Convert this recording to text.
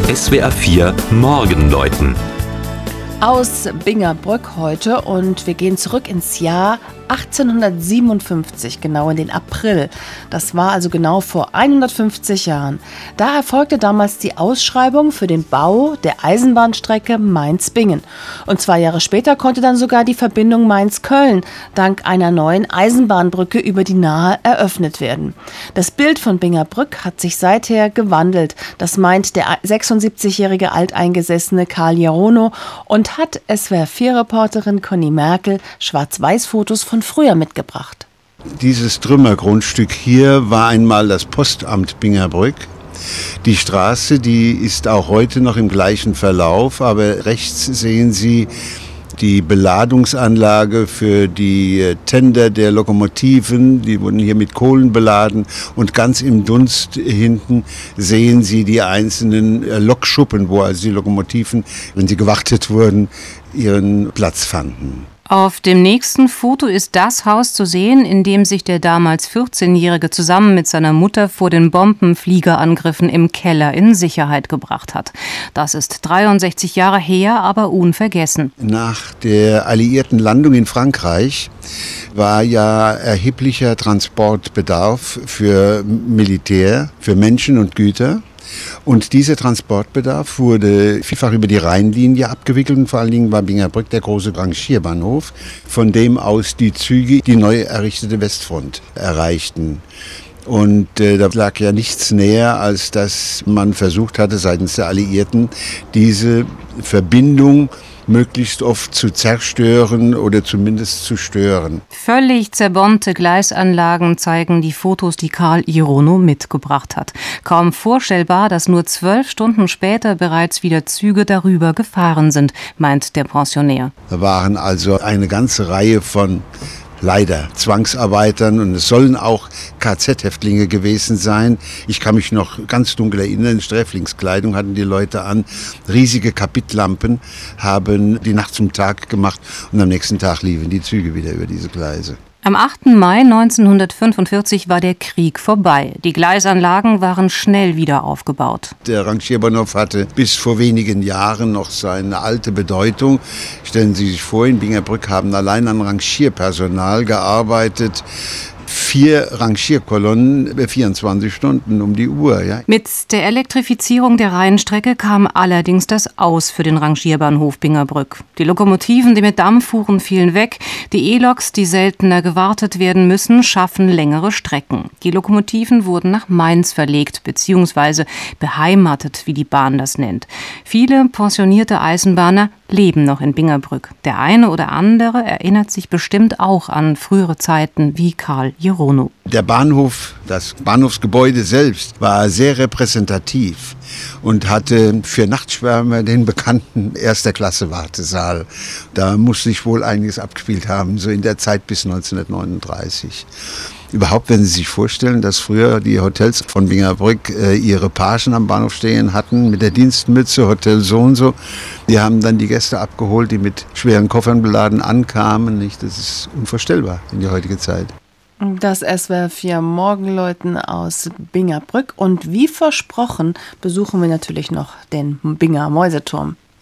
SWR 4 Morgenläuten. Aus Bingerbrück heute, und wir gehen zurück ins Jahr 1857, genau in den April. Das war also genau vor 150 Jahren. Da erfolgte damals die Ausschreibung für den Bau der Eisenbahnstrecke Mainz-Bingen. Und 2 Jahre später konnte dann sogar die Verbindung Mainz-Köln dank einer neuen Eisenbahnbrücke über die Nahe eröffnet werden. Das Bild von Bingerbrück hat sich seither gewandelt. Das meint der 76-jährige alteingesessene Karl Jarono und hat SWR4-Reporterin Conny Merkel Schwarz-Weiß-Fotos von früher mitgebracht. Dieses Trümmergrundstück hier war einmal das Postamt Bingerbrück. Die Straße, die ist auch heute noch im gleichen Verlauf, aber rechts sehen Sie die Beladungsanlage für die Tender der Lokomotiven. Die wurden hier mit Kohlen beladen, und ganz im Dunst hinten sehen Sie die einzelnen Lokschuppen, wo also die Lokomotiven, wenn sie gewartet wurden, ihren Platz fanden. Auf dem nächsten Foto ist das Haus zu sehen, in dem sich der damals 14-Jährige zusammen mit seiner Mutter vor den Bombenfliegerangriffen im Keller in Sicherheit gebracht hat. Das ist 63 Jahre her, aber unvergessen. Nach der alliierten Landung in Frankreich war ja erheblicher Transportbedarf für Militär, für Menschen und Güter. Und dieser Transportbedarf wurde vielfach über die Rheinlinie abgewickelt, und vor allen Dingen war Bingerbrück der große Rangierbahnhof, von dem aus die Züge die neu errichtete Westfront erreichten. Und da lag ja nichts näher, als dass man versucht hatte, seitens der Alliierten diese Verbindung möglichst oft zu zerstören oder zumindest zu stören. Völlig zerbombte Gleisanlagen zeigen die Fotos, die Karl Jarono mitgebracht hat. Kaum vorstellbar, dass nur 12 Stunden später bereits wieder Züge darüber gefahren sind, meint der Pensionär. Da waren also eine ganze Reihe von leider Zwangsarbeitern, und es sollen auch KZ-Häftlinge gewesen sein. Ich kann mich noch ganz dunkel erinnern, in Sträflingskleidung hatten die Leute an, riesige Kapitlampen haben die Nacht zum Tag gemacht, und am nächsten Tag liefen die Züge wieder über diese Gleise. Am 8. Mai 1945 war der Krieg vorbei. Die Gleisanlagen waren schnell wieder aufgebaut. Der Rangierbahnhof hatte bis vor wenigen Jahren noch seine alte Bedeutung. Stellen Sie sich vor, in Bingerbrück haben allein an Rangierpersonal gearbeitet 4 Rangierkolonnen 24 Stunden um die Uhr. Ja. Mit der Elektrifizierung der Rheinstrecke kam allerdings das Aus für den Rangierbahnhof Bingerbrück. Die Lokomotiven, die mit Dampf fuhren, fielen weg. Die E-Loks, die seltener gewartet werden müssen, schaffen längere Strecken. Die Lokomotiven wurden nach Mainz verlegt bzw. beheimatet, wie die Bahn das nennt. Viele pensionierte Eisenbahner leben noch in Bingerbrück. Der eine oder andere erinnert sich bestimmt auch an frühere Zeiten wie Karl Jarono. Der Bahnhof, das Bahnhofsgebäude selbst, war sehr repräsentativ und hatte für Nachtschwärmer den bekannten Erster-Klasse-Wartesaal. Da muss sich wohl einiges abgespielt haben, so in der Zeit bis 1939. Überhaupt, wenn Sie sich vorstellen, dass früher die Hotels von Bingerbrück ihre Pagen am Bahnhof stehen hatten mit der Dienstmütze, Hotel so und so. Die haben dann die Gäste abgeholt, die mit schweren Koffern beladen ankamen. Nicht? Das ist unvorstellbar in der heutigen Zeit. Das SWR4 Morgenläuten aus Bingerbrück. Und wie versprochen besuchen wir natürlich noch den Binger Mäuseturm.